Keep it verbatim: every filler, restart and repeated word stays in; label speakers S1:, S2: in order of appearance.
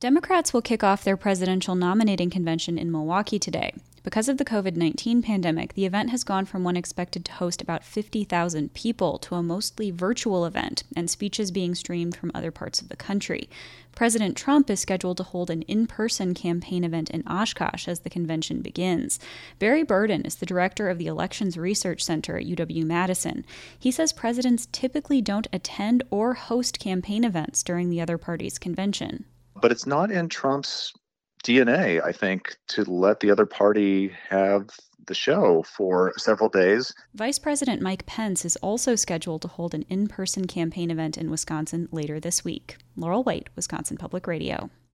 S1: Democrats will kick off their presidential nominating convention in Milwaukee today. Because of the covid nineteen pandemic, the event has gone from one expected to host about fifty thousand people to a mostly virtual event, and speeches being streamed from other parts of the country. President Trump is scheduled to hold an in-person campaign event in Oshkosh as the convention begins. Barry Burden is the director of the Elections Research Center at U W-Madison. He says presidents typically don't attend or host campaign events during the other party's convention.
S2: But it's not in Trump's D N A, I think, to let the other party have the show for several days.
S1: Vice President Mike Pence is also scheduled to hold an in-person campaign event in Wisconsin later this week. Laurel White, Wisconsin Public Radio.